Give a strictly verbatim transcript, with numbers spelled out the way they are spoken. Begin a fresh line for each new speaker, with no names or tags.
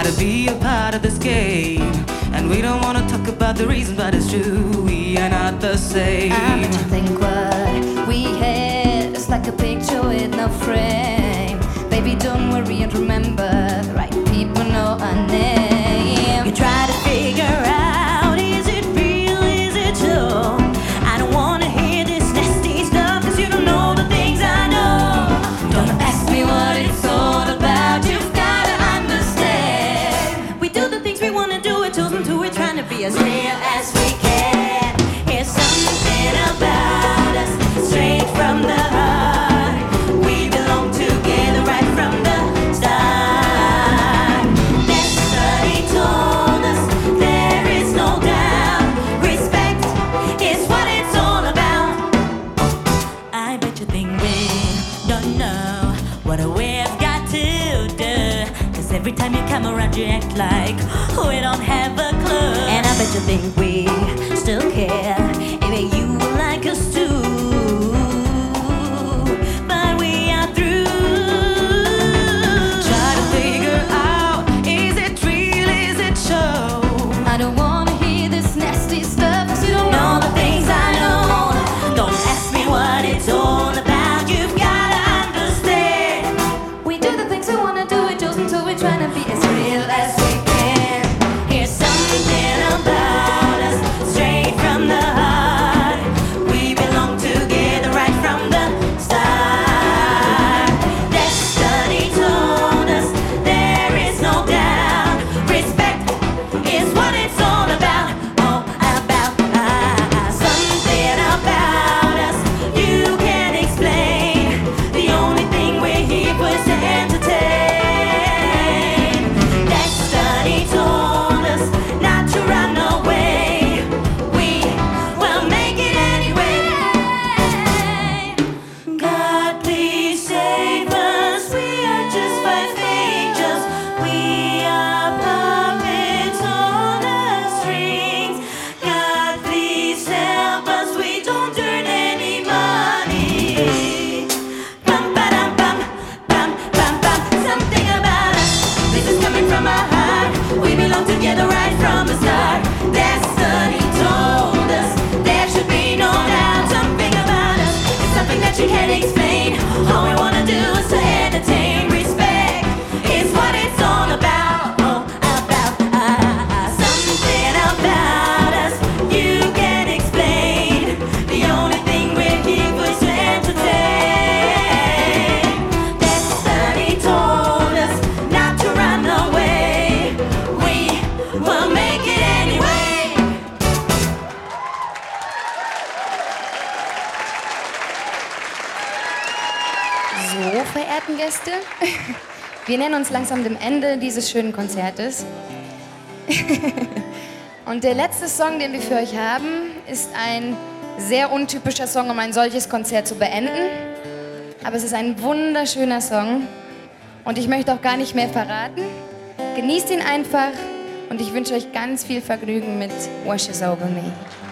to be a part of this game. And we don't wanna talk about the reason, but it's true, we are not the same.
I bet you think what we had is like a picture with no frame. Baby, don't worry and remember, the right people know our name. You try to figure out, is it real, is it true? I don't wanna hear this nasty stuff, cause you don't know the things I know. Don't ask me what it's all about, you've gotta understand. We do the things we wanna do, we're chosen to, we're trying to be as real as we can. Here's something about us, straight from the heart. We belong together right from the start. Destiny told us there is no doubt. Respect is what it's all about. I bet you think we don't know what we've got to do, cause every time you come around you act like we don't have a clue. And I bet you think we still care if you would like us to, but we are through.
Try to figure out, is it real, is it show?
I don't wanna hear this nasty stuff, cause you don't know the things I know. Don't ask me what it's all about, you've gotta understand. We do the things we wanna do, we're chosen to, we're trying to be as real as we can. Here's something about us, straight from the heart. We belong together right from the start. Destiny told us there is no doubt. Respect is what it's all about. All about us. Something about us you can't explain. The only thing we're here for is to entertain. Destiny told us not to run away. We will make it anyway. God, please save us. We are just five angels. We are puppets on the strings. God, please help us. We don't earn any money. Bum, ba-dum, bum, bum, bum, bum. Something about us. This is coming from our heart. We belong together right from the start. Destiny told us there should be no doubt. Something about us. It's something that you can't explain. All we wanna do is to entertain. Respect is what it's all about. Oh, about us. Something about us you can't explain. The only thing we're here for is to entertain. Destiny told us not to run away. We will make it anyway. So, verehrten Gäste, wir nähern uns langsam dem Ende dieses schönen Konzertes. Und der letzte Song, den wir für euch haben, ist ein sehr untypischer Song, um ein solches Konzert zu beenden. Aber es ist ein wunderschöner Song und ich möchte auch gar nicht mehr verraten. Genießt ihn einfach und ich wünsche euch ganz viel Vergnügen mit Washes Over Me.